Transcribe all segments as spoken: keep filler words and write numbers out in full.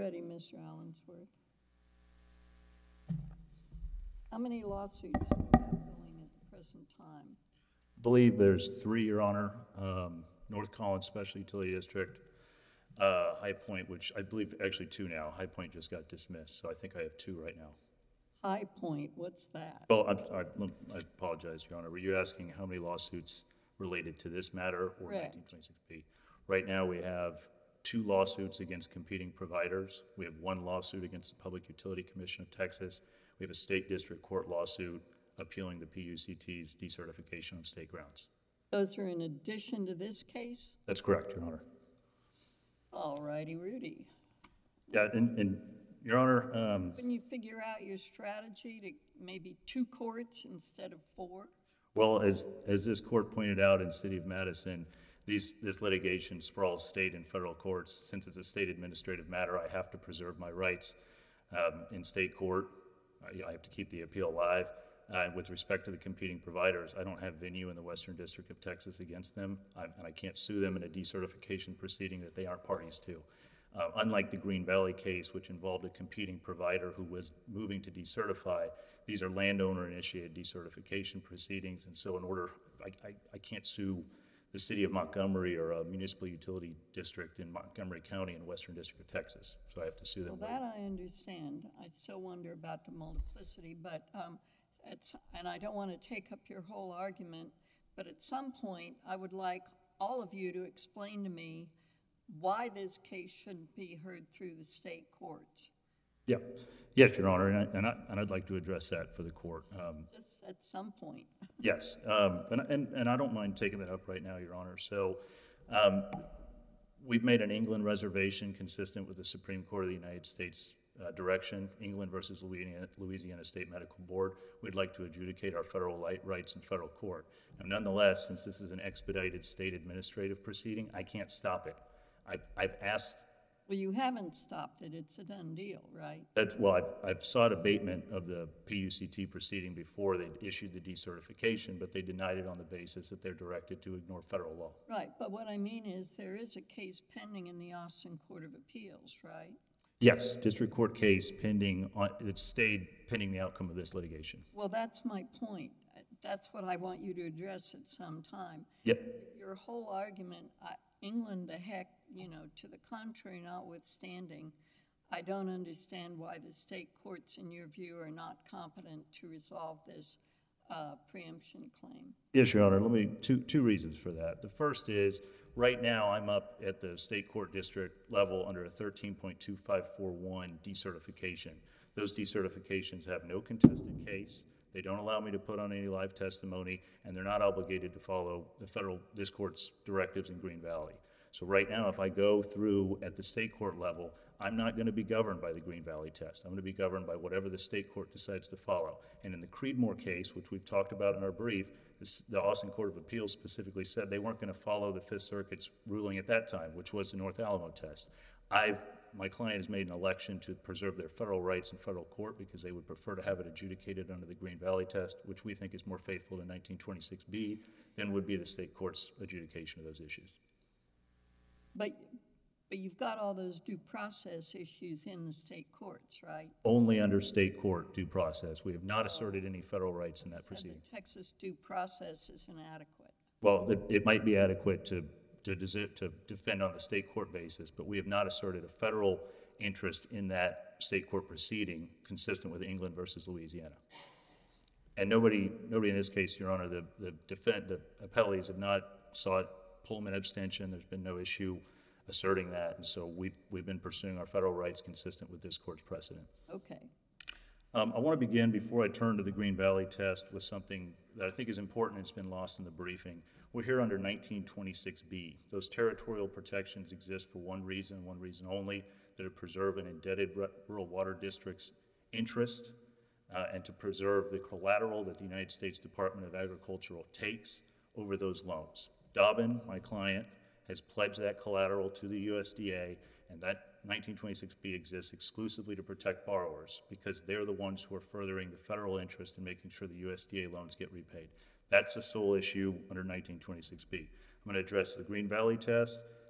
ready, Mister Allensworth. How many lawsuits do you have going at the present time? I believe there's three, Your Honor. Um, North Collins Special Utility District, uh, High Point, which I believe actually two now. High Point just got dismissed, so I think I have two right now. High Point, what's that? Well, I'm, I, I apologize, Your Honor. Were you asking how many lawsuits related to this matter or Correct. nineteen twenty-six B? Right now we have two lawsuits against competing providers. We have one lawsuit against the Public Utility Commission of Texas. We have a state district court lawsuit appealing the P U C T's decertification on state grounds. Those are in addition to this case? That's correct, Your Honor. All righty, Rudy. Yeah, and, and Your Honor, um, Couldn't you figure out your strategy to maybe two courts instead of four? well, as, as this court pointed out in City of Madison, these, this litigation sprawls state and federal courts. Since it's a state administrative matter, I have to preserve my rights um, in state court. I, I have to keep the appeal alive. Uh, and with respect to the competing providers, I don't have venue in the Western District of Texas against them, I, and I can't sue them in a decertification proceeding that they aren't parties to. Uh, unlike the Green Valley case, which involved a competing provider who was moving to decertify, these are landowner-initiated decertification proceedings, and so in order, I, I, I can't sue the city of Montgomery or a municipal utility district in Montgomery County in the Western District of Texas, so I have to sue them. Well, that I understand. I still wonder about the multiplicity, but um, it's, and I don't want to take up your whole argument, but at some point, I would like all of you to explain to me why this case shouldn't be heard through the state courts. Yeah, yes, Your Honor, and, I, and, I, and I'd like to address that for the court. Um, Just at some point. yes, um, and, and, and I don't mind taking that up right now, Your Honor. So um, we've made an England reservation consistent with the Supreme Court of the United States uh, direction, England versus Louisiana, Louisiana State Medical Board. We'd like to adjudicate our federal rights in federal court. Now, nonetheless, since this is an expedited state administrative proceeding, I can't stop it. I've, I've asked. Well, you haven't stopped it. It's a done deal, right? That's, well, I've, I've sought abatement of the P U C T proceeding before they issued the decertification, but they denied it on the basis that they're directed to ignore federal law. Right, but what I mean is there is a case pending in the Austin Court of Appeals, right? Yes, district court case pending, on, it stayed pending the outcome of this litigation. Well, that's my point. That's what I want you to address at some time. Yep. Your whole argument, I, England the heck, you know, to the contrary notwithstanding, I don't understand why the state courts, in your view, are not competent to resolve this uh, preemption claim. Yes, Your Honor. Let me, two, two reasons for that. The first is, right now I'm up at the state court district level under a thirteen point two five four one decertification. Those decertifications have no contested case. They don't allow me to put on any live testimony, and they're not obligated to follow the federal, this court's directives in Green Valley. So right now, if I go through at the state court level, I'm not going to be governed by the Green Valley test. I'm going to be governed by whatever the state court decides to follow. And in the Creedmoor case, which we've talked about in our brief, this, the Austin Court of Appeals specifically said they weren't going to follow the Fifth Circuit's ruling at that time, which was the North Alamo test. I've My client has made an election to preserve their federal rights in federal court because they would prefer to have it adjudicated under the Green Valley test, which we think is more faithful to nineteen twenty-six B than would be the state court's adjudication of those issues. But, but you've got all those due process issues in the state courts, right? Only under state court due process. We have not asserted any federal rights in that proceeding. The Texas due process is inadequate. Well, it, it might be adequate to To, to defend on the state court basis, but we have not asserted a federal interest in that state court proceeding consistent with England versus Louisiana. And nobody, nobody in this case, Your Honor, the, the, defend, the appellees have not sought Pullman abstention. There's been no issue asserting that, and so we've, we've been pursuing our federal rights consistent with this court's precedent. Okay. Um, I want to begin, before I turn to the Green Valley test, with something that I think is important and it's been lost in the briefing. We're here under nineteen twenty-six B. Those territorial protections exist for one reason, one reason only, that to preserve an indebted rural water district's interest uh, and to preserve the collateral that the United States Department of Agriculture takes over those loans. Dobbin, my client, has pledged that collateral to the U S D A, and that nineteen twenty-six B exists exclusively to protect borrowers because they're the ones who are furthering the federal interest in making sure the U S D A loans get repaid. That's the sole issue under nineteen twenty-six B. I'm going to address the Green Valley test,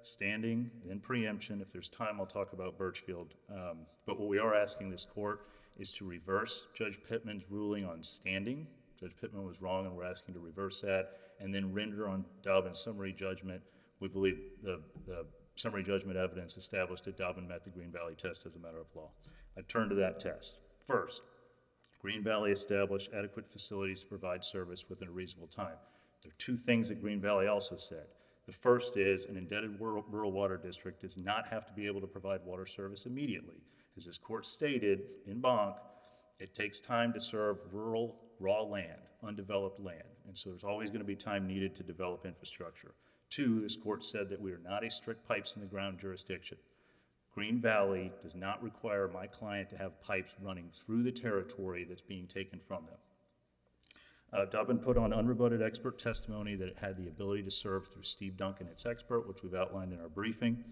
standing, then preemption. If there's time, I'll talk about Birchfield. Um, but what we are asking this court is to reverse Judge Pittman's ruling on standing. Judge Pittman was wrong, and we're asking to reverse that, and then render on Dobbin's summary judgment. We believe the, the summary judgment evidence established that Dobbin met the Green Valley test as a matter of law. I turn to that test. First, Green Valley established adequate facilities to provide service within a reasonable time. There are two things that Green Valley also said. The first is an indebted rural, rural water district does not have to be able to provide water service immediately. As this court stated in Bonk, it takes time to serve rural, raw land, undeveloped land, and so there's always going to be time needed to develop infrastructure. Two, this court said that we are not a strict pipes in the ground jurisdiction. Green Valley does not require my client to have pipes running through the territory that's being taken from them. Uh, Dobbin put on unrebutted expert testimony that it had the ability to serve through Steve Duncan, its expert, which we've outlined in our briefing.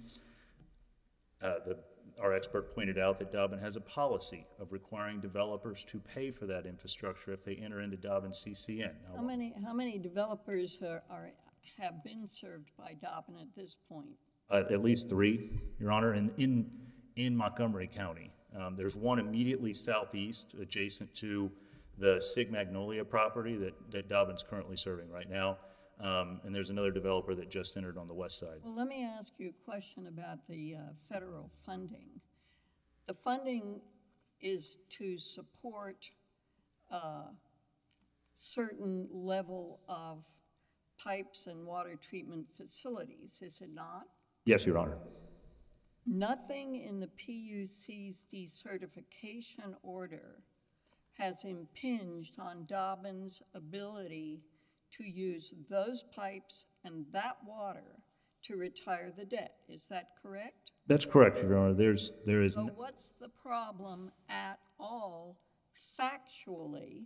Uh, the, our expert pointed out that Dobbin has a policy of requiring developers to pay for that infrastructure if they enter into Dobbin C C N. Now, How many, how many developers are, are, have been served by Dobbin at this point? Uh, at least three, Your Honor, and in, in Montgomery County. Um, there's one immediately southeast adjacent to the Sig Magnolia property that, that Dobbin's currently serving right now. Um, and there's another developer that just entered on the west side. Well, let me ask you a question about the uh, federal funding. The funding is to support a certain level of pipes and water treatment facilities, is it not? Yes, Your Honor. Nothing in the P U C's decertification order has impinged on Dobbin's ability to use those pipes and that water to retire the debt. Is that correct? That's correct, Your Honor. There's, there is. So what's the problem at all factually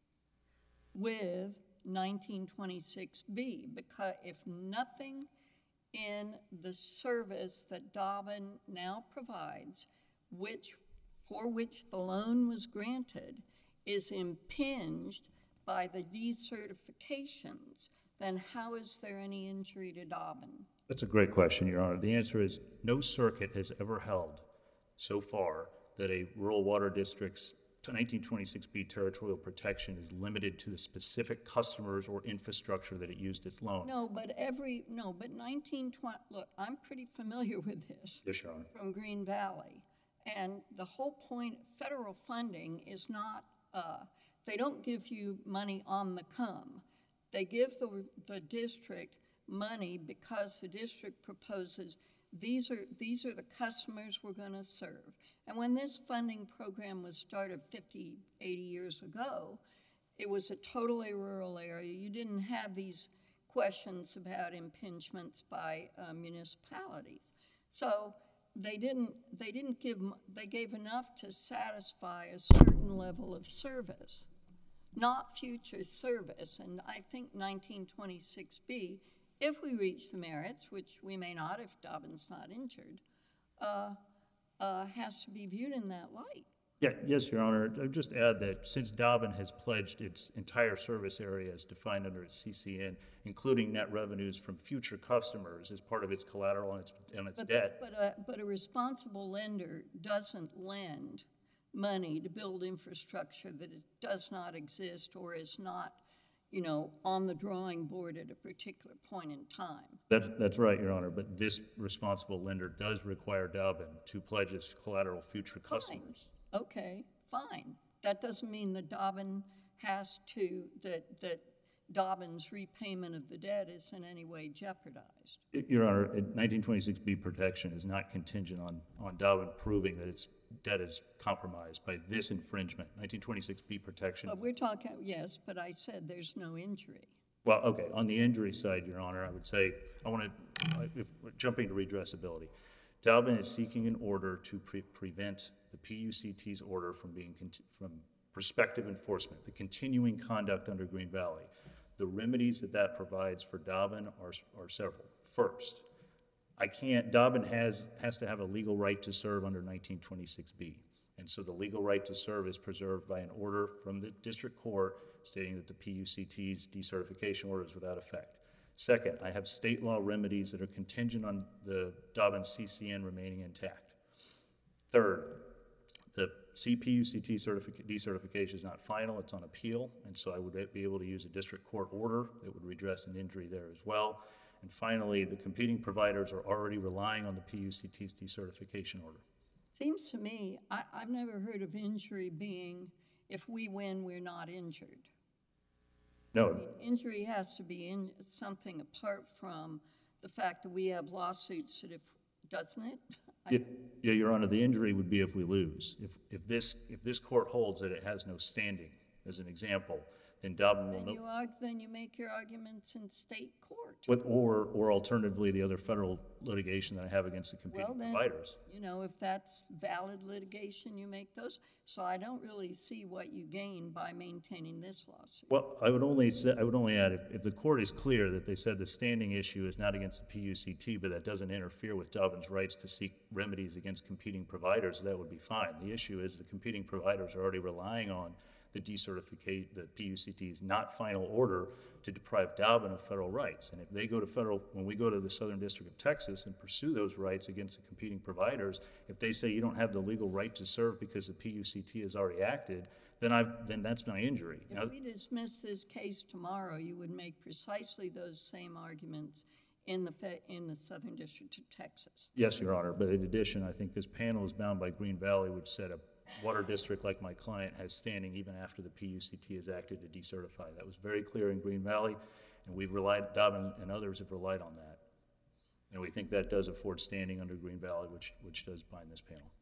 with nineteen twenty-six B? Because if nothing in the service that Dobbin now provides, which, for which the loan was granted, is impinged by the decertifications, then how is there any injury to Dobbin? That's a great question, Your Honor. The answer is no circuit has ever held so far that a rural water district's nineteen twenty-six B territorial protection is limited to the specific customers or infrastructure that it used its loan. No, but every, no, but nineteen twenty, look, I'm pretty familiar with this. Yes, Your Honor. From Green Valley. And the whole point of federal funding is not, uh, they don't give you money on the come. They give the, the district money because the district proposes these are, these are the customers we're going to serve. And when this funding program was started fifty, eighty years ago, it was a totally rural area. You didn't have these questions about impingements by uh, municipalities. So they didn't, they didn't give, they gave enough to satisfy a certain level of service, not future service. And I think nineteen twenty-six B, if we reach the merits, which we may not if Dobbin's not injured, uh, uh, has to be viewed in that light. Yeah, yes, Your Honor. I would just add that since Dobbin has pledged its entire service area as defined under its C C N, including net revenues from future customers as part of its collateral on its, on its but, debt. But a, but a responsible lender doesn't lend money to build infrastructure that it does not exist or is not, you know, on the drawing board at a particular point in time. That's, that's right, Your Honor, but this responsible lender does require Dobbin to pledge its collateral future customers. Fine. Okay, fine. That doesn't mean that Dobbin has to, that, that Dobbin's repayment of the debt is in any way jeopardized. Your Honor, nineteen twenty-six B protection is not contingent on, on Dobbin proving that its debt is compromised by this infringement. nineteen twenty-six B protection. But we're talking, yes, but I said there's no injury. Well, okay, on the injury side, Your Honor, I would say, I want to, if jumping to redressability, Dobbin is seeking an order to pre prevent the P U C T's order from being, from prospective enforcement, the continuing conduct under Green Valley. The remedies that that provides for Dobbin are, are several. First, I can't, Dobbin has, has to have a legal right to serve under nineteen twenty-six B. And so the legal right to serve is preserved by an order from the district court stating that the P U C T's decertification order is without effect. Second, I have state law remedies that are contingent on the Dobbins C C N remaining intact. Third, the C P U C T certific- decertification is not final, it's on appeal, and so I would be able to use a district court order that would redress an injury there as well. And finally, the competing providers are already relying on the P U C T's decertification order. Seems to me, I, I've never heard of injury being, if we win, we're not injured. No, I mean, injury has to be in something apart from the fact that we have lawsuits that if, doesn't it? I- yeah, yeah, Your Honor, the injury would be if we lose. If, if this, if this court holds that it has no standing, as an example, then Dobbin will Then no. you argue, then you make your arguments in state court. What, or, or alternatively, the other federal litigation that I have against the Well, competing then, providers. you know, if that's valid litigation, you make those. So I don't really see what you gain by maintaining this lawsuit. Well, I would only say, I would only add, if, if the court is clear that they said the standing issue is not against the P U C T, but that doesn't interfere with Dobbin's rights to seek remedies against competing providers, that would be fine. The issue is the competing providers are already relying on the decertificate, the P U C T's not final order to deprive Dobbin of federal rights. And if they go to federal, when we go to the Southern District of Texas and pursue those rights against the competing providers, if they say you don't have the legal right to serve because the P U C T has already acted, then I've, then that's my injury. Now, If we dismiss this case tomorrow, you would make precisely those same arguments in the, fe- in the Southern District of Texas. yes, Your Honor, but in addition, I think this panel is bound by Green Valley, which said a water district like my client has standing even after the P U C T has acted to decertify. That was very clear in Green Valley, and we've relied, Dobbin and others have relied on that. And we think that does afford standing under Green Valley, which, which does bind this panel.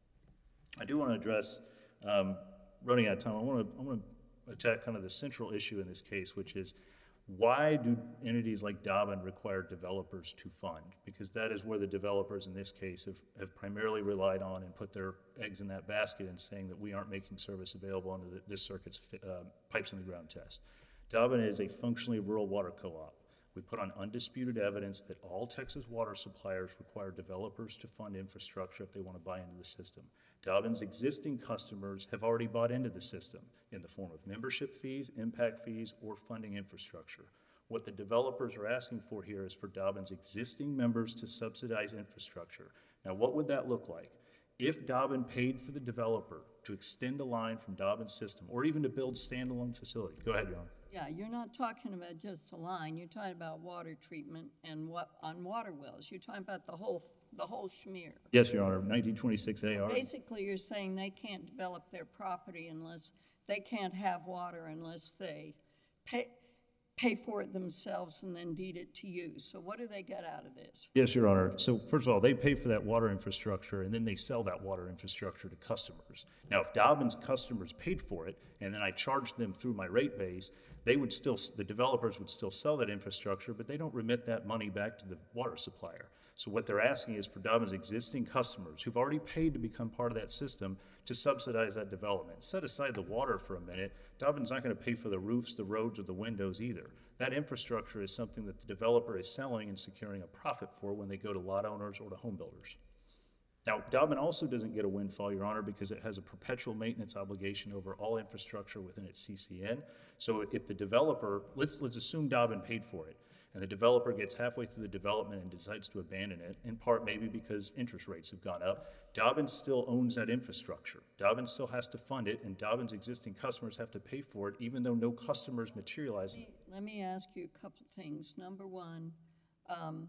I do want to address, um, running out of time, I want to, I want to attack kind of the central issue in this case, which is why do entities like Dobbin require developers to fund? Because that is where the developers in this case have, have primarily relied on and put their eggs in that basket and saying that we aren't making service available under the, this circuit's uh, pipes in the ground test. Dobbin is a functionally rural water co-op. We put on undisputed evidence that all Texas water suppliers require developers to fund infrastructure if they want to buy into the system. Dobbin's existing customers have already bought into the system in the form of membership fees, impact fees, or funding infrastructure. What the developers are asking for here is for Dobbin's existing members to subsidize infrastructure. Now, what would that look like? If Dobbin paid for the developer to extend a line from Dobbin's system, or even to build standalone facility. Go ahead, Your Honor. Yeah, you're not talking about just a line. You're talking about water treatment and what on water wells. You're talking about the whole the whole schmear. Yes, Your Honor, nineteen twenty-six A R. Basically, you're saying they can't develop their property unless they can't have water unless they pay pay for it themselves and then deed it to you. So what do they get out of this? Yes, Your Honor. So first of all, they pay for that water infrastructure and then they sell that water infrastructure to customers. Now, if Dobbin's customers paid for it and then I charged them through my rate base, they would still, the developers would still sell that infrastructure, but they don't remit that money back to the water supplier. So what they're asking is for Dobbin's existing customers who've already paid to become part of that system to subsidize that development. Set aside the water for a minute. Dobbin's not going to pay for the roofs, the roads, or the windows either. That infrastructure is something that the developer is selling and securing a profit for when they go to lot owners or to home builders. Now, Dobbin also doesn't get a windfall, Your Honor, because it has a perpetual maintenance obligation over all infrastructure within its C C N. So if the developer, let's, let's assume Dobbin paid for it, and the developer gets halfway through the development and decides to abandon it, in part maybe because interest rates have gone up, Dobbin still owns that infrastructure. Dobbin still has to fund it, and Dobbin's existing customers have to pay for it, even though no customers materialize. Let me, let me ask you a couple things. Number one, um,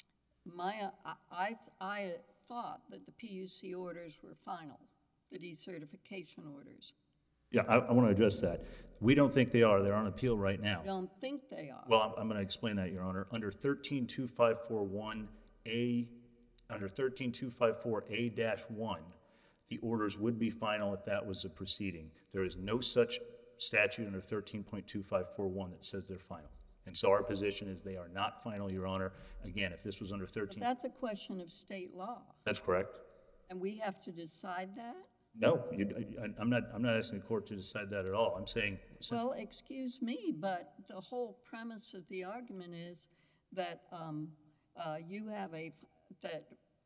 my, I, I, I thought that the P U C orders were final, the decertification orders. Yeah, I, I want to address that. We don't think they are. They're on appeal right now. I don't think they are. Well, I'm, I'm going to explain that, Your Honor. Under thirteen two five four one A, under thirteen two five four A dash one, the orders would be final if that was a proceeding. There is no such statute under thirteen point two five four one that says they're final. And so our position is they are not final, Your Honor. Again, if this was under But thirteen... that's a question of state law, That's correct. and we have to decide that? No, you, I, I'm not, I'm not asking the court to decide that at all. I'm saying... since- Well, excuse me, but the whole premise of the argument is that um, uh, you have a, that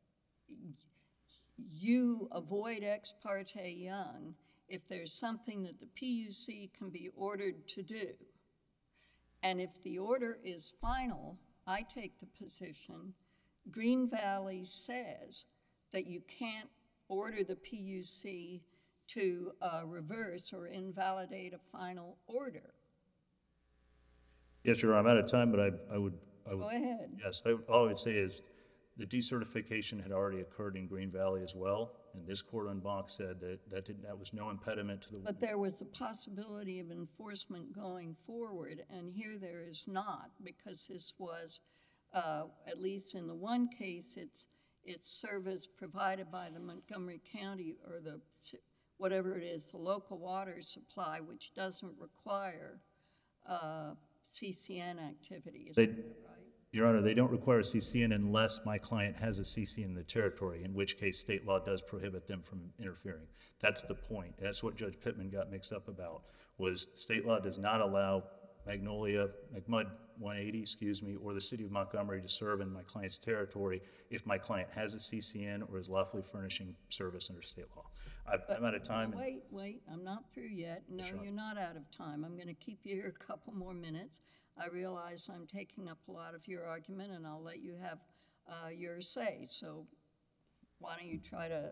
you avoid ex parte Young if there's something that the P U C can be ordered to do. And if the order is final, I take the position, Green Valley says that you can't order the P U C to uh, reverse or invalidate a final order. Yes, Your Honor, I'm out of time, but I, I would, I would. Go ahead. Yes, I, all I would say is the decertification had already occurred in Green Valley as well, and this court en banc said that that, did, that was no impediment to the. But there was the possibility of enforcement going forward, and here there is not, because this was, uh, at least in the one case, it's, it's service provided by the Montgomery County or the, whatever it is, the local water supply, which doesn't require uh, C C N activity. Is They, that right? Your Honor, they don't require a C C N unless my client has a C C N in the territory, in which case state law does prohibit them from interfering. That's the point. That's what Judge Pittman got mixed up about, was state law does not allow Magnolia, McMud one eighty, excuse me, or the city of Montgomery to serve in my client's territory if my client has a C C N or is lawfully furnishing service under state law. I've, I'm out of time. Well, wait, wait, I'm not through yet. No, Yes, Your Honor. you're not out of time. I'm going to keep you here a couple more minutes. I realize I'm taking up a lot of your argument, and I'll let you have uh, your say. So why don't you try to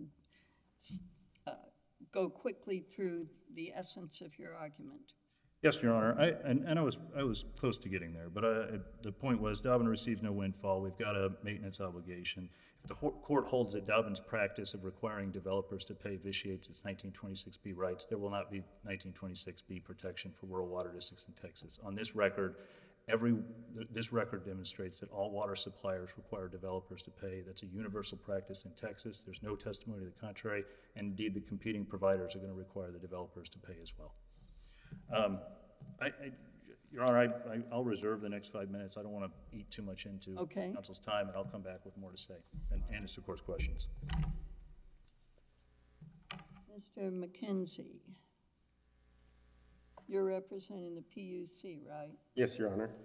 uh, go quickly through the essence of your argument? Yes, Your Honor, I, and, and I was I was close to getting there, but I, the point was Dobbin receives no windfall. We've got a maintenance obligation. If the court holds that Dobbin's practice of requiring developers to pay vitiates its nineteen twenty-six B rights, there will not be nineteen twenty-six B protection for rural water districts in Texas. On this record, every this record demonstrates that all water suppliers require developers to pay. That's a universal practice in Texas. There's no testimony to the contrary, and indeed the competing providers are going to require the developers to pay as well. Um, I, I, Your Honor, I, I, I'll reserve the next five minutes. I don't want to eat too much into Okay. counsel's time, and I'll come back with more to say and answer court's questions. Mister McKenzie, you're representing the P U C, right? Yes, Your Honor.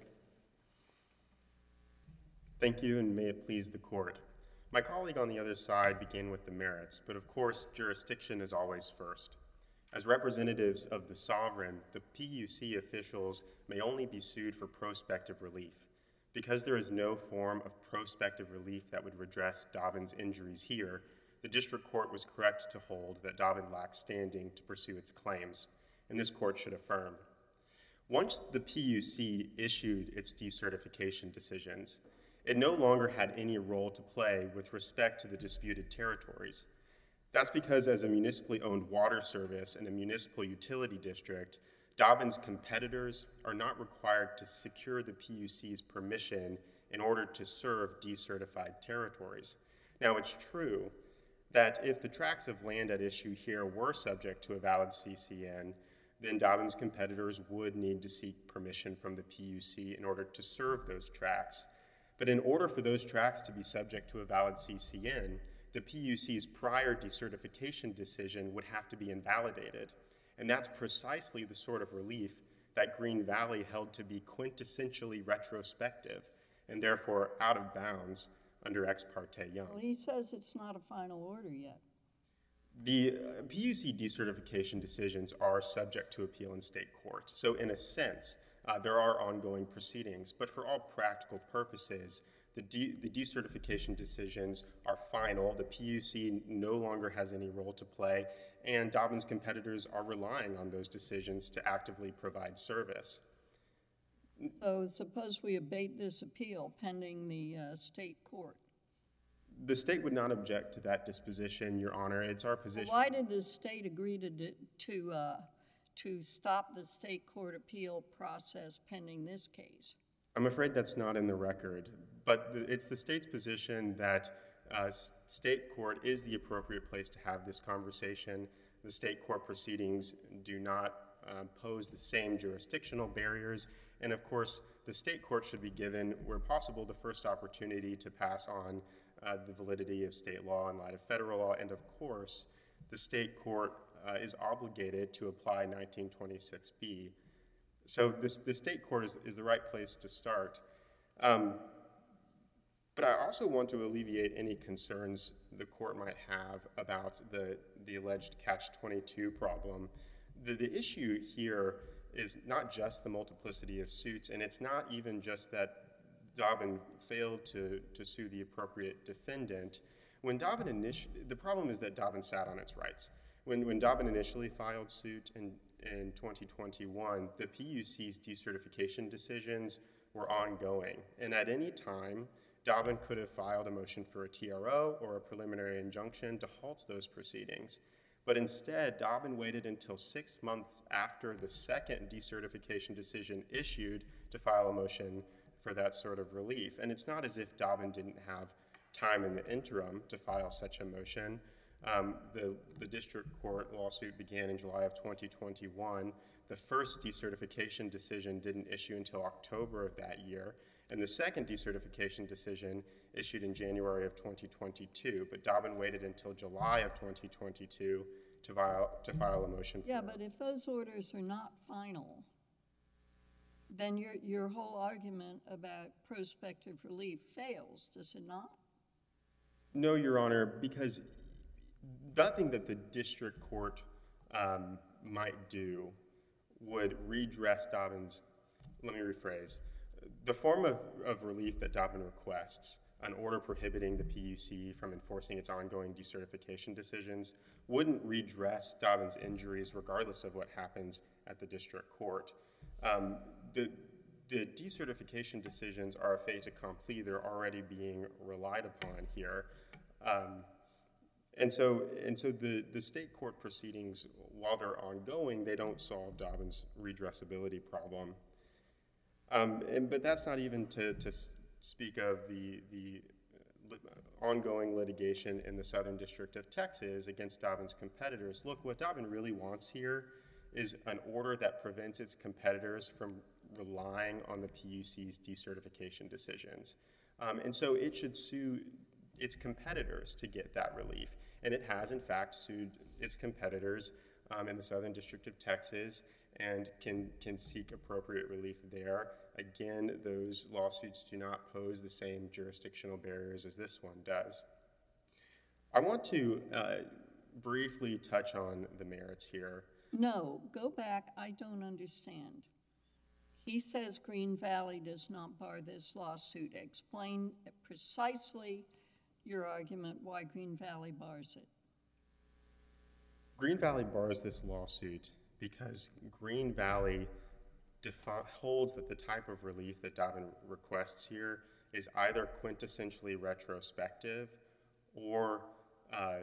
Thank you, and may it please the court. My colleague on the other side began with the merits, but of course, jurisdiction is always first. As representatives of the sovereign, the P U C officials may only be sued for prospective relief. Because there is no form of prospective relief that would redress Dobbin's injuries here, the district court was correct to hold that Dobbin lacks standing to pursue its claims, and this court should affirm. Once the P U C issued its decertification decisions, it no longer had any role to play with respect to the disputed territories. That's because as a municipally owned water service in a municipal utility district, Dobbin's competitors are not required to secure the P U C's permission in order to serve decertified territories. Now, it's true that if the tracts of land at issue here were subject to a valid C C N, then Dobbin's competitors would need to seek permission from the P U C in order to serve those tracts. But in order for those tracts to be subject to a valid C C N, the P U C's prior decertification decision would have to be invalidated. And that's precisely the sort of relief that Green Valley held to be quintessentially retrospective and therefore out of bounds under Ex parte Young. Well, he says it's not a final order yet. The uh, P U C decertification decisions are subject to appeal in state court. So in a sense, uh, there are ongoing proceedings, but for all practical purposes, The, de the decertification decisions are final. The P U C no longer has any role to play, and Dobbin's competitors are relying on those decisions to actively provide service. So suppose we abate this appeal pending the uh, state court. The state would not object to that disposition, Your Honor. It's our position. Why did the state agree to, to, uh, to stop the state court appeal process pending this case? I'm afraid that's not in the record, but the, it's the state's position that uh, state court is the appropriate place to have this conversation. The state court proceedings do not uh, pose the same jurisdictional barriers, and of course, the state court should be given, where possible, the first opportunity to pass on uh, the validity of state law in light of federal law, and of course, the state court uh, is obligated to apply nineteen twenty-six B. So this, the state court is, is the right place to start. Um, but I also want to alleviate any concerns the court might have about the, the alleged catch twenty-two problem. The, the issue here is not just the multiplicity of suits, and it's not even just that Dobbin failed to, to sue the appropriate defendant. When Dobbin initially, the problem is that Dobbin sat on its rights. When, when Dobbin initially filed suit in, in twenty twenty-one, the P U C's decertification decisions were ongoing. And at any time, Dobbin could have filed a motion for a T R O or a preliminary injunction to halt those proceedings. But instead, Dobbin waited until six months after the second decertification decision issued to file a motion for that sort of relief. And it's not as if Dobbin didn't have time in the interim to file such a motion. Um, the, the district court lawsuit began in July of twenty twenty-one. The first decertification decision didn't issue until October of that year, and the second decertification decision issued in January of twenty twenty-two, but Dobbin waited until July of twenty twenty-two to file, to file a motion for Yeah, but if those orders are not final, then your, your whole argument about prospective relief fails, does it not? No, Your Honor, because nothing that the district court um, might do would redress Dobbin's, let me rephrase, the form of, of relief that Dobbin requests, an order prohibiting the P U C from enforcing its ongoing decertification decisions, wouldn't redress Dobbin's injuries regardless of what happens at the district court. Um, the, the decertification decisions are a fait accompli. They're already being relied upon here. Um, and so, and so the, the state court proceedings, while they're ongoing, they don't solve Dobbin's redressability problem. Um, and, but that's not even to, to speak of the, the ongoing litigation in the Southern District of Texas against Dobbin's competitors. Look, what Dobbin really wants here is an order that prevents its competitors from relying on the P U C's decertification decisions. Um, and so it should sue its competitors to get that relief. And it has, in fact, sued its competitors um, in the Southern District of Texas and can, can seek appropriate relief there. Again, those lawsuits do not pose the same jurisdictional barriers as this one does. I want to uh, briefly touch on the merits here. No, go back, I don't understand. He says Green Valley does not bar this lawsuit. Explain precisely your argument why Green Valley bars it. Green Valley bars this lawsuit because Green Valley holds that the type of relief that Dobbin requests here is either quintessentially retrospective or uh,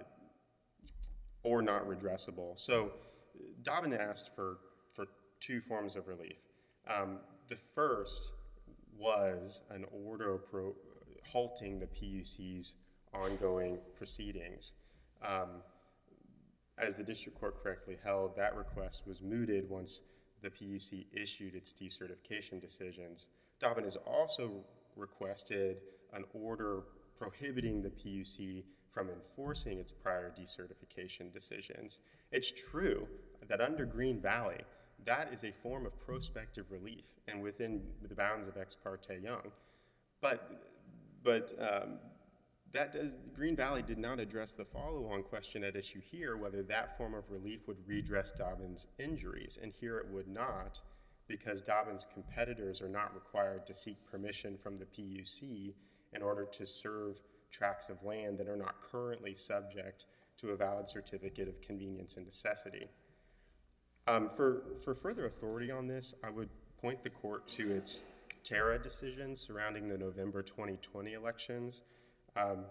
or not redressable. So Dobbin asked for, for two forms of relief. Um, the first was an order pro halting the P U C's ongoing proceedings. Um, as the district court correctly held, that request was mooted once the P U C issued its decertification decisions. Dobbin has also requested an order prohibiting the P U C from enforcing its prior decertification decisions. It's true that under Green Valley, that is a form of prospective relief and within the bounds of Ex parte Young. But, but um, that does, Green Valley did not address the follow-on question at issue here, whether that form of relief would redress Dobbin's injuries, and here it would not, because Dobbin's competitors are not required to seek permission from the P U C in order to serve tracts of land that are not currently subject to a valid certificate of convenience and necessity. Um, for, for further authority on this, I would point the court to its Terra decision surrounding the November twenty twenty elections. Um,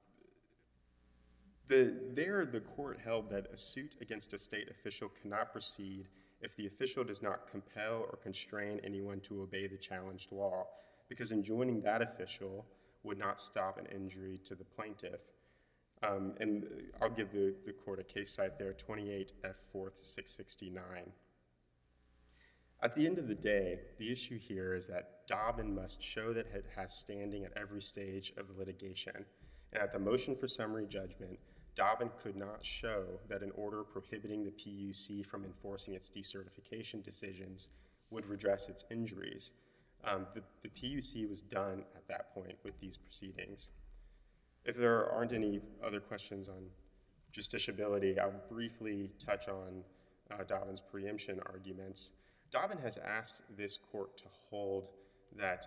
the, there, the court held that a suit against a state official cannot proceed if the official does not compel or constrain anyone to obey the challenged law, because enjoining that official would not stop an injury to the plaintiff. Um, and I'll give the, the court a case site there, twenty-eight F fourth six sixty-nine. At the end of the day, the issue here is that Dobbin must show that it has standing at every stage of the litigation. And at the motion for summary judgment, Dobbin could not show that an order prohibiting the P U C from enforcing its decertification decisions would redress its injuries. Um, the, the P U C was done at that point with these proceedings. If there aren't any other questions on justiciability, I'll briefly touch on uh, Dobbin's preemption arguments. Dobbin has asked this court to hold that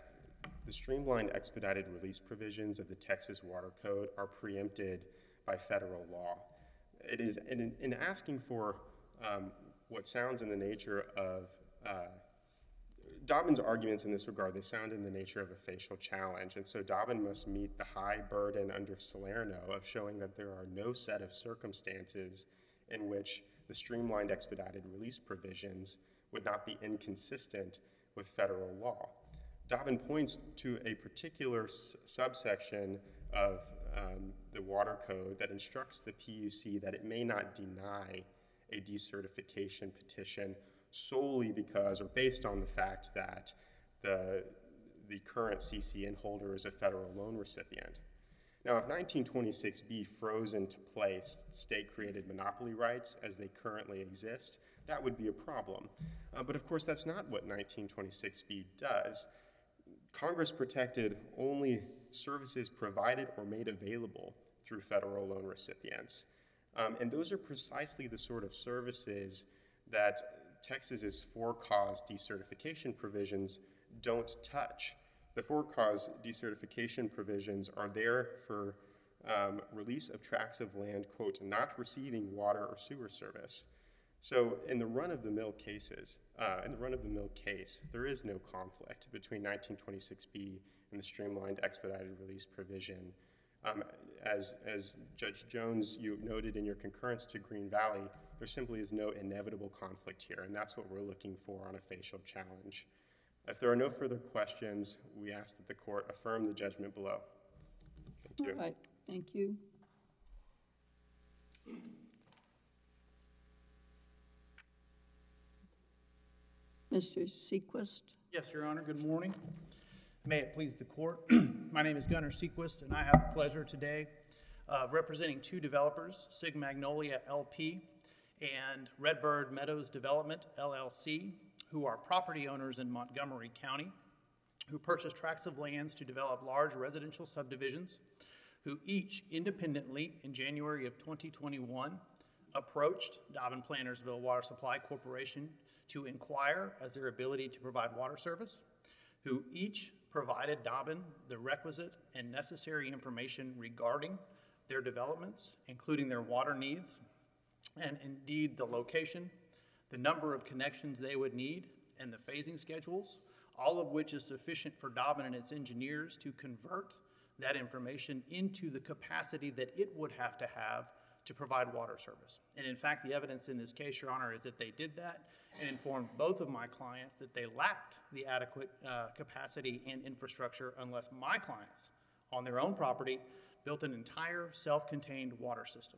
the streamlined expedited release provisions of the Texas Water Code are preempted by federal law. It is, in, in asking for um, what sounds in the nature of, uh, Dobbin's arguments in this regard, they sound in the nature of a facial challenge, and so Dobbin must meet the high burden under Salerno of showing that there are no set of circumstances in which the streamlined expedited release provisions would not be inconsistent with federal law. Dobbin points to a particular s subsection of um, the Water Code that instructs the P U C that it may not deny a decertification petition solely because, or based on the fact that the, the current C C N holder is a federal loan recipient. Now, if nineteen twenty-six B froze into place state-created monopoly rights as they currently exist, that would be a problem. Uh, but of course, that's not what nineteen twenty-six B does. Congress protected only services provided or made available through federal loan recipients. Um, and those are precisely the sort of services that Texas's for-cause decertification provisions don't touch. The for-cause decertification provisions are there for um, release of tracts of land, quote, not receiving water or sewer service. So in the run-of-the-mill cases, uh, in the run-of-the-mill case, there is no conflict between nineteen twenty-six B and the streamlined expedited release provision. Um, as, as Judge Jones, you noted in your concurrence to Green Valley, there simply is no inevitable conflict here, and that's what we're looking for on a facial challenge. If there are no further questions, we ask that the court affirm the judgment below. Thank you. All right, thank you. Mister Sequist? Yes, Your Honor. Good morning. May it please the court. My name is Gunnar Sequist, and I have the pleasure today of representing two developers, Sig Magnolia L P and Redbird Meadows Development L L C, who are property owners in Montgomery County, who purchased tracts of lands to develop large residential subdivisions, who each independently in January of twenty twenty-one approached Dobbin Plantersville Water Supply Corporation to inquire as their ability to provide water service, who each provided Dobbin the requisite and necessary information regarding their developments, including their water needs, and indeed the location, the number of connections they would need, and the phasing schedules, all of which is sufficient for Dobbin and its engineers to convert that information into the capacity that it would have to have to provide water service. And in fact, the evidence in this case, Your Honor, is that they did that and informed both of my clients that they lacked the adequate uh, capacity and infrastructure unless my clients, on their own property, built an entire self-contained water system.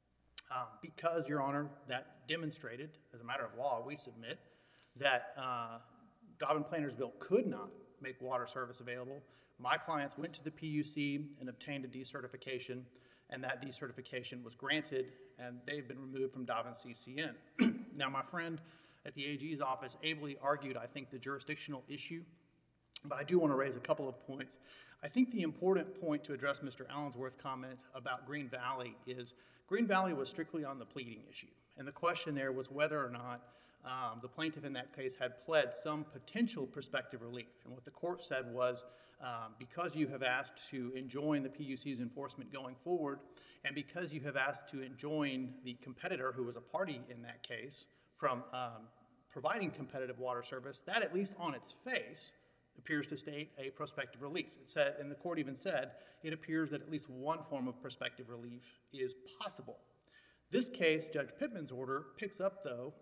Um, because, Your Honor, that demonstrated, as a matter of law, we submit, that uh, Dobbin Plantersville could not make water service available, my clients went to the P U C and obtained a decertification, and that decertification was granted, and they've been removed from Dobbin C C N. Now, my friend at the A G's office ably argued, I think, the jurisdictional issue, but I do want to raise a couple of points. I think the important point to address Mister Allensworth's comment about Green Valley is Green Valley was strictly on the pleading issue, and the question there was whether or not um, the plaintiff in that case had pled some potential prospective relief. And what the court said was, um, because you have asked to enjoin the P U C's enforcement going forward, and because you have asked to enjoin the competitor who was a party in that case from um, providing competitive water service, that at least on its face appears to state a prospective release. It said, and the court even said, it appears that at least one form of prospective relief is possible. This case, Judge Pittman's order, picks up, though,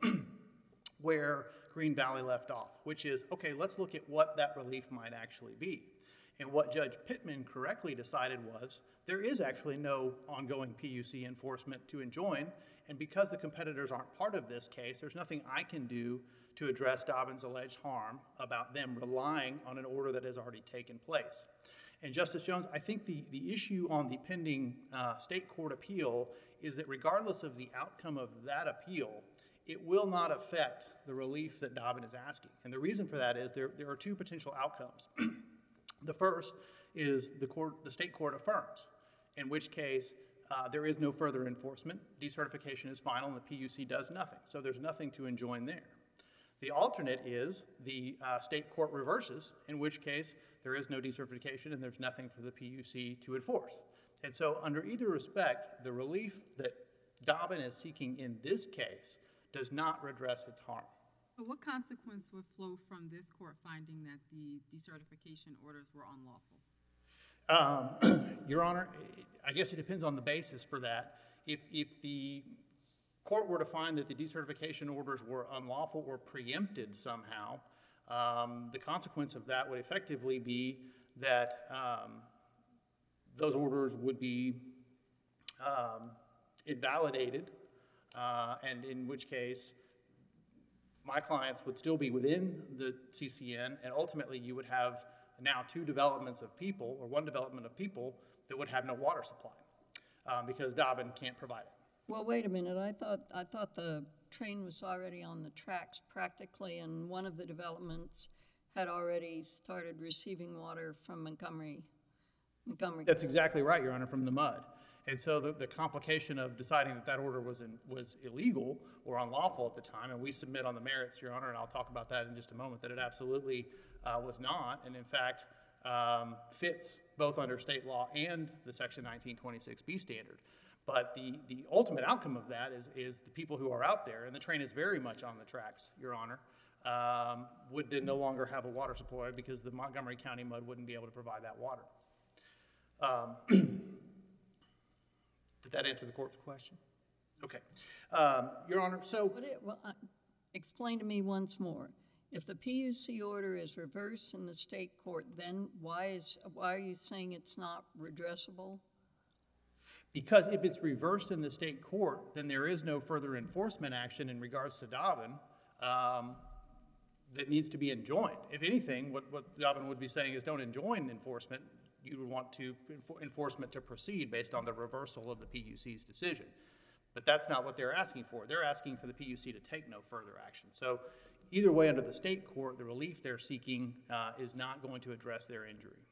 where Green Valley left off, which is, okay, let's look at what that relief might actually be. And what Judge Pittman correctly decided was there is actually no ongoing P U C enforcement to enjoin, and because the competitors aren't part of this case, there's nothing I can do to address Dobbin's alleged harm about them relying on an order that has already taken place. And Justice Jones, I think the, the issue on the pending uh, state court appeal is that regardless of the outcome of that appeal, it will not affect the relief that Dobbin is asking. And the reason for that is there, there are two potential outcomes. The first is the court, the state court affirms, in which case uh, there is no further enforcement. Decertification is final and the P U C does nothing. So there's nothing to enjoin there. The alternate is the uh, state court reverses, in which case there is no decertification and there's nothing for the P U C to enforce. And so under either respect, the relief that Dobbin is seeking in this case does not redress its harm. But what consequence would flow from this court finding that the decertification orders were unlawful? Um, Your Honor, I guess it depends on the basis for that. If, if the court were to find that the decertification orders were unlawful or preempted somehow, um, the consequence of that would effectively be that um, those orders would be um, invalidated, uh, and in which case my clients would still be within the C C N, and ultimately you would have now two developments of people, or one development of people, that would have no water supply um, because Dobbin can't provide it. Well, wait a minute, I thought, I thought the train was already on the tracks practically, and one of the developments had already started receiving water from Montgomery, Montgomery. That's exactly right, Your Honor, from the mud. And so the, the complication of deciding that that order was in, was illegal or unlawful at the time, and we submit on the merits, Your Honor, and I'll talk about that in just a moment, that it absolutely uh, was not, and in fact um, fits both under state law and the Section nineteen twenty-six B standard. But the, the ultimate outcome of that is, is the people who are out there, and the train is very much on the tracks, Your Honor, um, would then no longer have a water supply because the Montgomery County mud wouldn't be able to provide that water. Um, Did that answer the court's question? Okay. Um, Your Honor, so... What it, well, uh, explain to me once more. If the P U C order is reversed in the state court, then why is, why are you saying it's not redressable? Because if it's reversed in the state court, then there is no further enforcement action in regards to Dobbin um, that needs to be enjoined. If anything, what, what Dobbin would be saying is don't enjoin enforcement. You would want to enforcement to proceed based on the reversal of the P U C's decision. But that's not what they're asking for. They're asking for the P U C to take no further action. So either way, under the state court, the relief they're seeking uh, is not going to address their injury.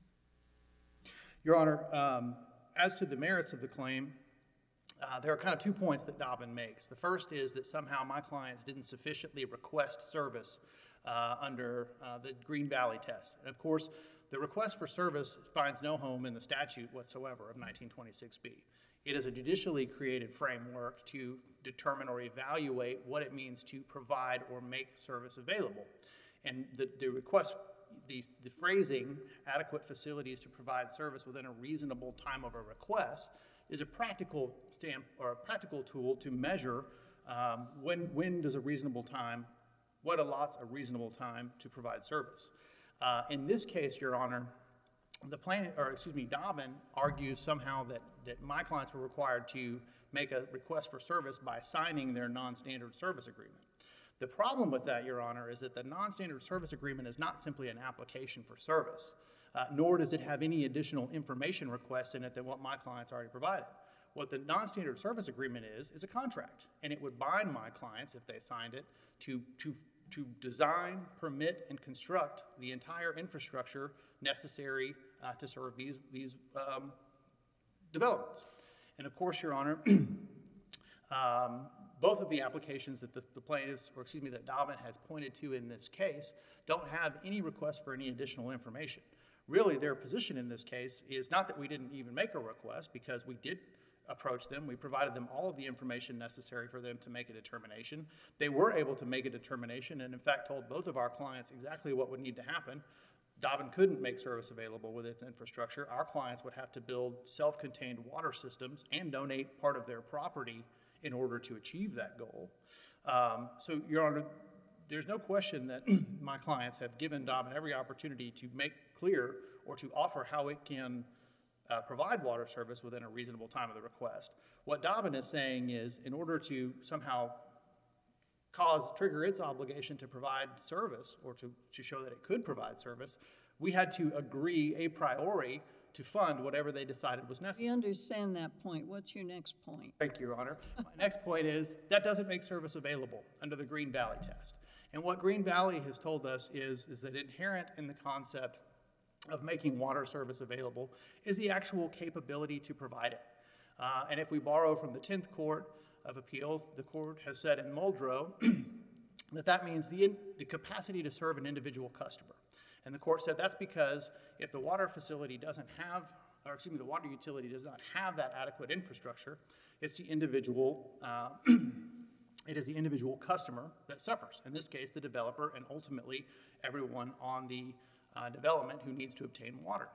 Your Honor, um, as to the merits of the claim, uh, there are kind of two points that Dobbin makes. The first is that somehow my clients didn't sufficiently request service uh, under uh, the Green Valley test. And of course, the request for service finds no home in the statute whatsoever of nineteen twenty-six B. It is a judicially created framework to determine or evaluate what it means to provide or make service available. And the, the request, the, the phrasing, adequate facilities to provide service within a reasonable time of a request, is a practical stamp or a practical tool to measure um, when, when does a reasonable time, what allots a reasonable time to provide service. Uh, in this case, Your Honor, the plaintiff, or excuse me, Dobbin argues somehow that, that my clients were required to make a request for service by signing their non-standard service agreement. The problem with that, Your Honor, is that the non-standard service agreement is not simply an application for service, uh, nor does it have any additional information requests in it than what my clients already provided. What the non-standard service agreement is, is a contract, and it would bind my clients, if they signed it, to, to to design, permit, and construct the entire infrastructure necessary uh, to serve these, these um, developments. And of course, Your Honor, um, both of the applications that the, the plaintiffs, or excuse me, that Dobbin has pointed to in this case don't have any request for any additional information. Really, their position in this case is not that we didn't even make a request, because we did approach them. We provided them all of the information necessary for them to make a determination. They were able to make a determination and in fact told both of our clients exactly what would need to happen. Dobbin couldn't make service available with its infrastructure. Our clients would have to build self-contained water systems and donate part of their property in order to achieve that goal. Um, so, Your Honor, there's no question that my clients have given Dobbin every opportunity to make clear or to offer how it can Uh, provide water service within a reasonable time of the request. What Dobbin is saying is, in order to somehow cause, trigger its obligation to provide service, or to, to show that it could provide service, we had to agree a priori to fund whatever they decided was necessary. We understand that point. What's your next point? Thank you, Your Honor. My next point is, that doesn't make service available under the Green Valley test. And what Green Valley has told us is, is that inherent in the concept of making water service available is the actual capability to provide it. Uh, and if we borrow from the tenth Court of Appeals, the court has said in Muldrow that that means the, in, the capacity to serve an individual customer. And the court said that's because if the water facility doesn't have, or excuse me, the water utility does not have that adequate infrastructure, it's the individual, uh, it is the individual customer that suffers. In this case, the developer and ultimately everyone on the uh, development who needs to obtain water.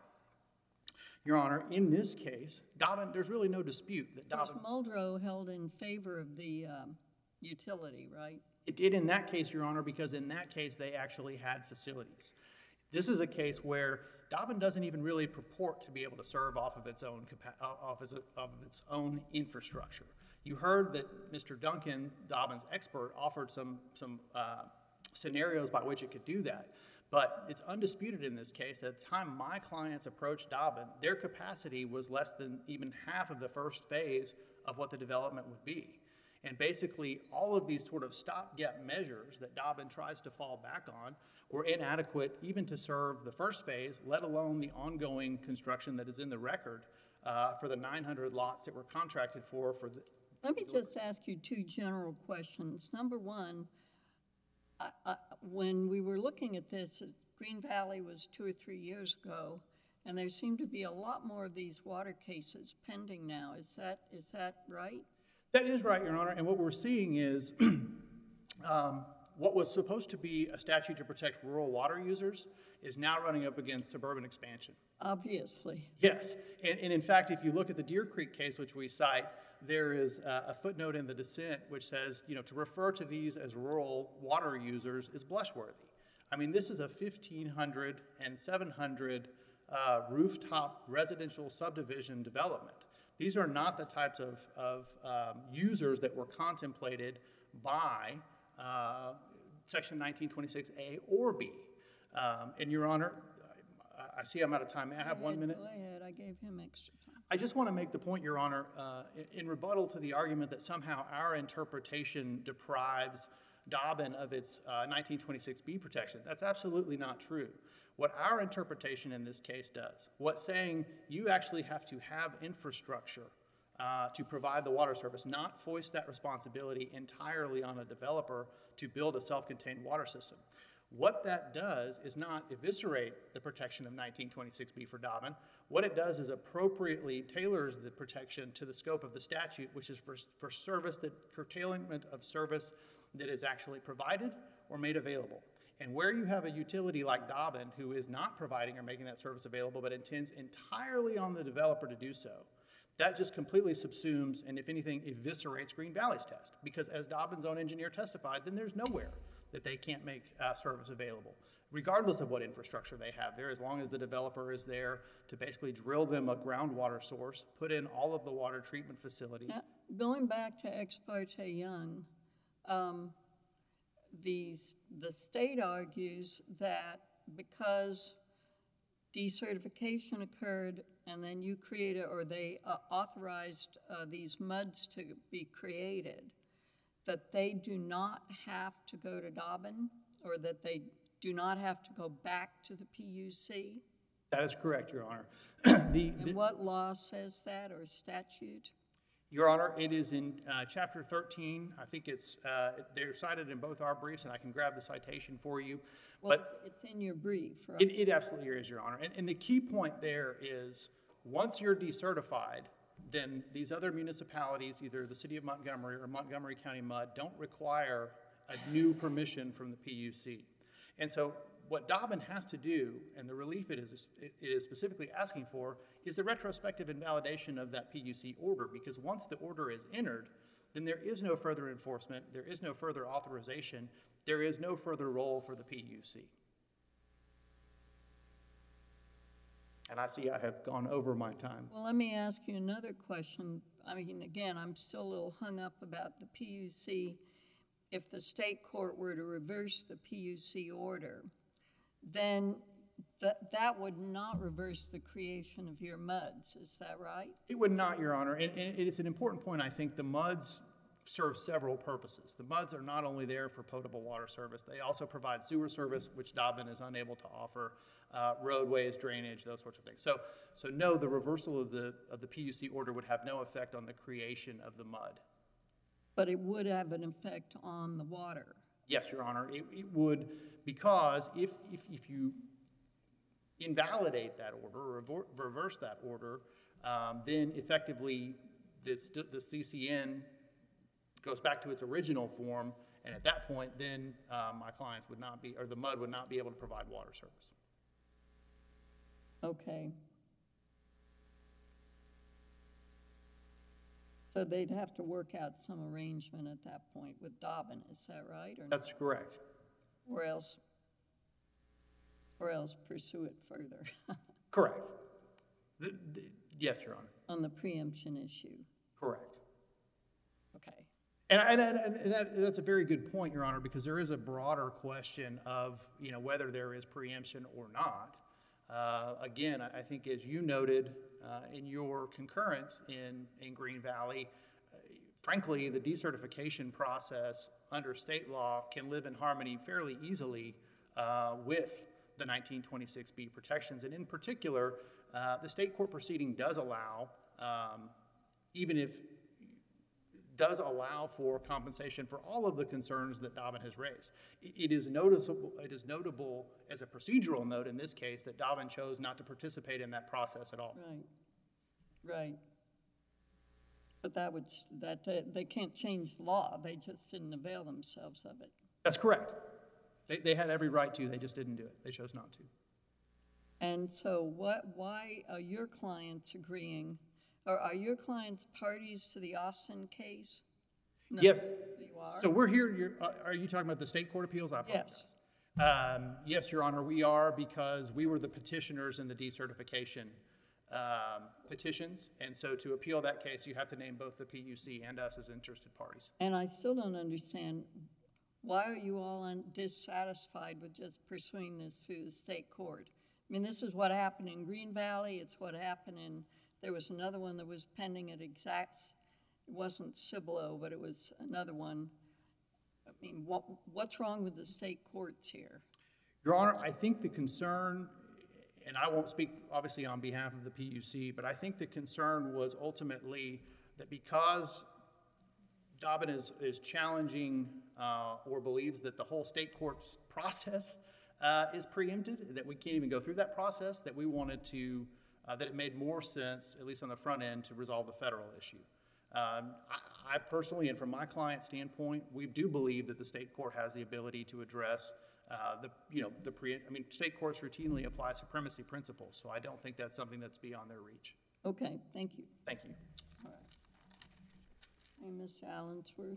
Your Honor, in this case, Dobbin, there's really no dispute that Because Dobbin. Muldrow held in favor of the um, utility, right? It did in that case, Your Honor, because in that case they actually had facilities. This is a case where Dobbin doesn't even really purport to be able to serve off of its own capa- off of its own infrastructure. You heard that Mister Duncan, Dobbin's expert, offered some some uh, scenarios by which it could do that. But it's undisputed in this case that at the time my clients approached Dobbin, their capacity was less than even half of the first phase of what the development would be. And basically, all of these sort of stopgap measures that Dobbin tries to fall back on were inadequate even to serve the first phase, let alone the ongoing construction that is in the record uh, for the nine hundred lots that were contracted for. for the, Let me just ask you two general questions. Number one, I, I, when we were looking at this, Green Valley was two or three years ago, and there seem to be a lot more of these water cases pending now. Is that is that right? That is right, Your Honor, and what we're seeing is um, what was supposed to be a statute to protect rural water users is now running up against suburban expansion. Obviously. Yes, and, and in fact, if you look at the Deer Creek case, which we cite, there is a, a footnote in the dissent which says, you know, to refer to these as rural water users is blushworthy. I mean, this is a fifteen hundred and seven hundred uh, rooftop residential subdivision development. These are not the types of, of um, users that were contemplated by uh, Section nineteen twenty-six A or B. Um, and Your Honor, I, I see I'm out of time. May I have Go one ahead, minute? Go ahead, I gave him extra time. I just want to make the point, Your Honor, uh, in, in rebuttal to the argument that somehow our interpretation deprives Dobbin of its uh, nineteen twenty-six B protection. That's absolutely not true. What our interpretation in this case does, what's saying you actually have to have infrastructure uh, to provide the water service, not foist that responsibility entirely on a developer to build a self-contained water system. What that does is not eviscerate the protection of nineteen twenty-six B for Dobbin. What it does is appropriately tailors the protection to the scope of the statute, which is for, for service, that curtailment of service that is actually provided or made available. And where you have a utility like Dobbin who is not providing or making that service available but intends entirely on the developer to do so, that just completely subsumes and, if anything, eviscerates Green Valley's test. Because as Dobbin's own engineer testified, then there's nowhere that they can't make uh, service available, regardless of what infrastructure they have there, as long as the developer is there to basically drill them a groundwater source, put in all of the water treatment facilities. Now, going back to Ex parte Young, um, these, the state argues that because decertification occurred and then you created, or they uh, authorized uh, these MUDs to be created, that they do not have to go to Dobbin, or that they do not have to go back to the P U C? That is correct, Your Honor. the, And the, what law says that, or statute? Your Honor, it is in uh, Chapter thirteen. I think it's, uh, they're cited in both our briefs, and I can grab the citation for you. Well, but it's, it's in your brief, right? it, it absolutely is, Your Honor. And, and the key point there is, once you're decertified, then these other municipalities, either the City of Montgomery or Montgomery County M U D, don't require a new permission from the P U C. And so what Dobbin has to do, and the relief it is, it is specifically asking for, is the retrospective invalidation of that P U C order, because once the order is entered, then there is no further enforcement, there is no further authorization, there is no further role for the P U C. And I see I have gone over my time. Well, let me ask you another question. I mean, again, I'm still a little hung up about the P U C. If the state court were to reverse the P U C order, then th that would not reverse the creation of your MUDs, is that right? It would not, Your Honor, and, and it's an important point. I think the MUDs serve several purposes. The MUDs are not only there for potable water service, they also provide sewer service, which Dobbin is unable to offer, uh, roadways, drainage, those sorts of things. So, so no, the reversal of the, of the P U C order would have no effect on the creation of the MUD. But it would have an effect on the water Yes, Your Honor, it, it would, because if, if, if you invalidate that order, or reverse that order, um, then effectively this, the C C N goes back to its original form, and at that point, then uh, my clients would not be, or the M U D would not be able to provide water service. Okay. So they'd have to work out some arrangement at that point with Dobbin, is that right? Or That's correct. Or else, or else pursue it further Correct. The, the, yes, Your Honor. on the preemption issue. Correct. Okay. And, and, and and that, that's a very good point, Your Honor, because there is a broader question of, you know, whether there is preemption or not. Uh, again, I, I think as you noted uh, in your concurrence in, in Green Valley, uh, frankly, the decertification process under state law can live in harmony fairly easily uh, with the nineteen twenty-six B protections. And in particular, uh, the state court proceeding does allow, um, even if does allow for compensation for all of the concerns that Dobbin has raised. It is noticeable, it is notable as a procedural note in this case that Dobbin chose not to participate in that process at all. Right, right. But that would, that, they, they can't change the law, they just didn't avail themselves of it. That's correct. They, they had every right to, they just didn't do it. They chose not to. And so what, why are your clients agreeing, or are your clients parties to the Austin case? No, Yes. You are? So we're here, you're, uh, are you talking about the state court appeals? I apologize. Yes. Um, yes, Your Honor, we are, because we were the petitioners in the decertification um, petitions. And so to appeal that case, you have to name both the P U C and us as interested parties. And I still don't understand, why are you all un- dissatisfied with just pursuing this through the state court? I mean, this is what happened in Green Valley, it's what happened in, there was another one that was pending at Exacts. It wasn't Cibolo, but it was another one. I mean, what, what's wrong with the state courts here? Your Honor, I think the concern, and I won't speak obviously on behalf of the P U C, but I think the concern was ultimately that because Dobbin is, is challenging uh, or believes that the whole state court's process uh, is preempted, that we can't even go through that process, that we wanted to, uh, that it made more sense, at least on the front end, to resolve the federal issue. Um, I, I personally, and from my client standpoint, we do believe that the state court has the ability to address uh, the, you know, the pre, I mean, state courts routinely apply supremacy principles, so I don't think that's something that's beyond their reach. Okay, thank you. Thank you. All right. Hey, Mister Allensworth.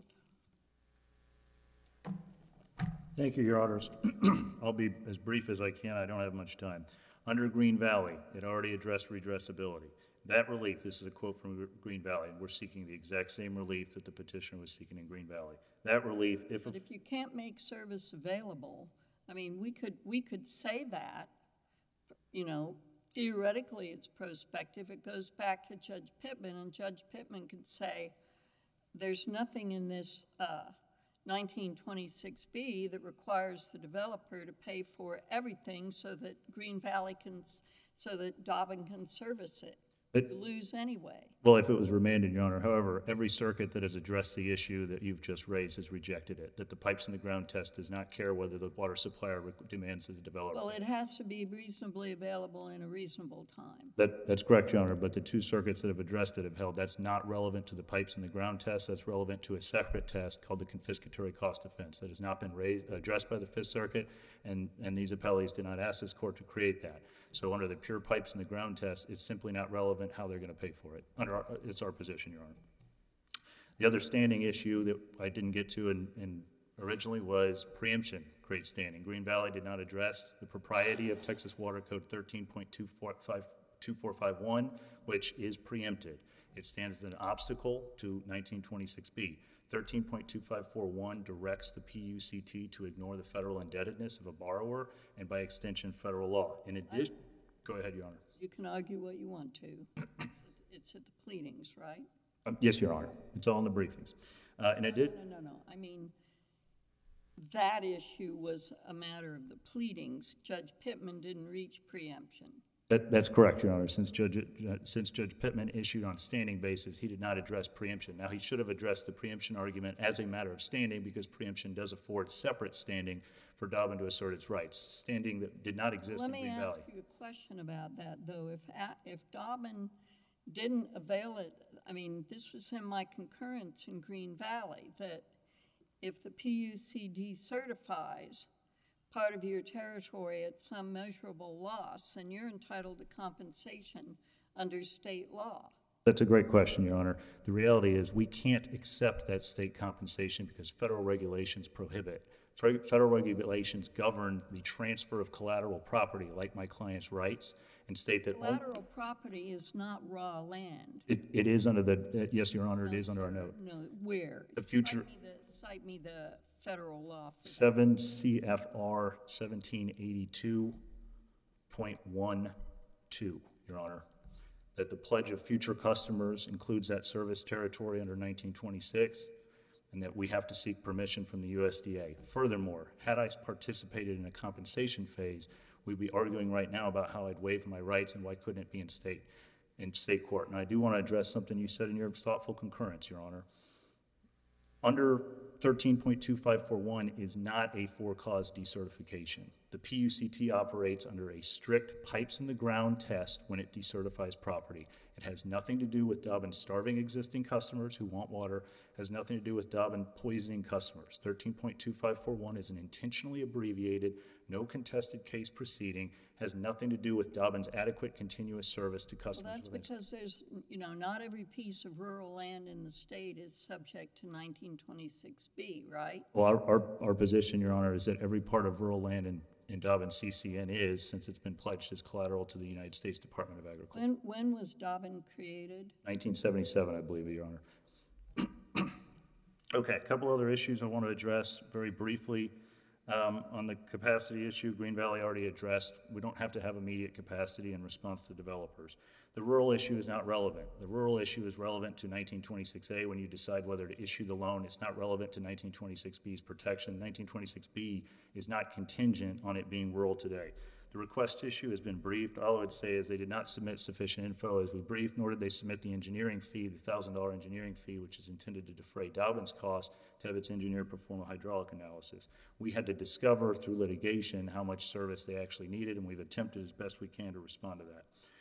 Thank you, Your Honors. I'll be as brief as I can. I don't have much time. Under Green Valley, it already addressed redressability. That relief, this is a quote from Green Valley, and we're seeking the exact same relief that the petitioner was seeking in Green Valley. That relief, if... But if you can't make service available, I mean, we could, we could say that, you know, theoretically it's prospective. It goes back to Judge Pittman, and Judge Pittman could say, there's nothing in this uh, nineteen twenty-six B that requires the developer to pay for everything so that Green Valley can, so that Dobbin can service it. But- You lose anyway. Well, if it was remanded, Your Honor. However, every circuit that has addressed the issue that you've just raised has rejected it, that the pipes in the ground test does not care whether the water supplier re- demands that the developer. Well, it has to be reasonably available in a reasonable time. That, that's correct, Your Honor, but the two circuits that have addressed it have held that's not relevant to the pipes in the ground test. That's relevant to a separate test called the confiscatory cost defense that has not been raised, addressed by the Fifth Circuit, and, and these appellees did not ask this court to create that. So under the pure pipes in the ground test, it's simply not relevant how they're going to pay for it. Under our, it's our position, Your Honor. The other standing issue that I didn't get to in, in originally was preemption creates standing. Green Valley did not address the propriety of Texas Water Code thirteen point two four five one, which is preempted. It stands as an obstacle to nineteen twenty-six B. thirteen point two five four one directs the P U C T to ignore the federal indebtedness of a borrower and, by extension, federal law. In addition, go ahead, Your Honor. You can argue what you want to. It's at the pleadings, right? Um, yes, Your Honor. It's all in the briefings. Uh, and it did. No, no, no. I mean, that issue was a matter of the pleadings. Judge Pittman didn't reach preemption. That, that's correct, Your Honor. Since Judge, uh, since Judge Pittman issued on standing basis, he did not address preemption. Now, he should have addressed the preemption argument as a matter of standing because preemption does afford separate standing for Dobbin to assert its rights, standing that did not exist Let in me Green ask Valley. you a question about that, though. If, a- if Dobbin didn't avail it, I mean, this was in my concurrence in Green Valley, that if the P U C decertifies part of your territory at some measurable loss, then you're entitled to compensation under state law. That's a great question, Your Honor. The reality is we can't accept that state compensation because federal regulations prohibit. Fe- Federal regulations govern the transfer of collateral property, like my client's rights, and state that. on- Collateral property is not raw land. It, it is under the, uh, yes, Your Honor, it is under our note. No, where? The future- Cite me the, cite me the federal law for that. seven C F R seventeen eighty-two point one two, Your Honor, that the pledge of future customers includes that service territory under nineteen twenty-six, and that we have to seek permission from the U S D A. Furthermore, had I participated in a compensation phase, we'd be arguing right now about how I'd waive my rights and why couldn't it be in state, in state court. And I do want to address something you said in your thoughtful concurrence, Your Honor. Under thirteen point two five four one is not a for-cause decertification. The P U C T operates under a strict pipes-in-the-ground test when it decertifies property. It has nothing to do with Dobbin starving existing customers who want water, has nothing to do with Dobbin poisoning customers. thirteen point two five four one is an intentionally abbreviated, no contested case proceeding, has nothing to do with Dobbin's adequate continuous service to Well, customers. that's within- because there's, you know, not every piece of rural land in the state is subject to nineteen twenty-six B, right? Well, our, our, our position, Your Honor, is that every part of rural land in, in Dobbin C C N is, since it's been pledged as collateral to the United States Department of Agriculture. When, when was Dobbin created? nineteen seventy-seven, I believe, Your Honor. Okay, a couple other issues I want to address very briefly. Um, on the capacity issue, Green Valley already addressed. We don't have to have immediate capacity in response to developers. The rural issue is not relevant. The rural issue is relevant to nineteen twenty-six A when you decide whether to issue the loan. It's not relevant to nineteen twenty-six B's protection. nineteen twenty-six B is not contingent on it being rural today. The request issue has been briefed. All I would say is they did not submit sufficient info as we briefed, nor did they submit the engineering fee, the one thousand dollar engineering fee, which is intended to defray Dobbin's cost to have its engineer perform a hydraulic analysis. We had to discover through litigation how much service they actually needed, and we've attempted as best we can to respond to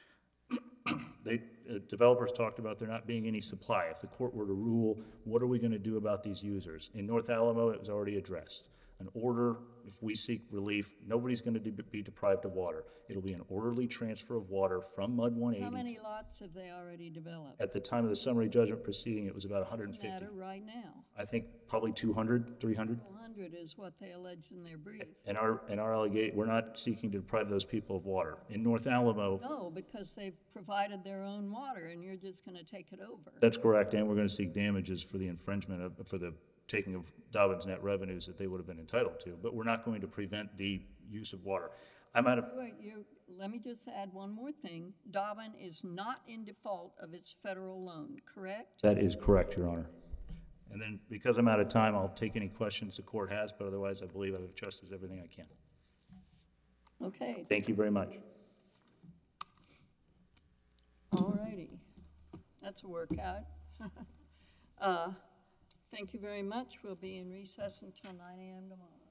that. They, uh, developers talked about there not being any supply. If the court were to rule, what are we going to do about these users? In North Alamo, it was already addressed. An order, if we seek relief, nobody's going to be deprived of water. It'll be an orderly transfer of water from M U D one eighty. How many lots have they already developed? At the time of the summary judgment proceeding, it was about one hundred Doesn't fifty. matter right now. I think probably two hundred, three hundred. one hundred is what they allege in their brief. And our, and our allegate, we're not seeking to deprive those people of water. In North Alamo, No, because they've provided their own water and you're just gonna take it over. that's correct, and we're going to seek damages for the infringement of, for the taking of Dobbin's net revenues that they would have been entitled to, but we're not going to prevent the use of water. I'm out of, Wait, you, let me just add one more thing. Dobbin is not in default of its federal loan, correct? that is correct, Your Honor. And then, because I'm out of time, I'll take any questions the court has, but otherwise I believe I've addressed everything I can. Okay, Thank you very much. all righty. That's a workout. Uh, Thank you very much. We'll be in recess until nine A M tomorrow.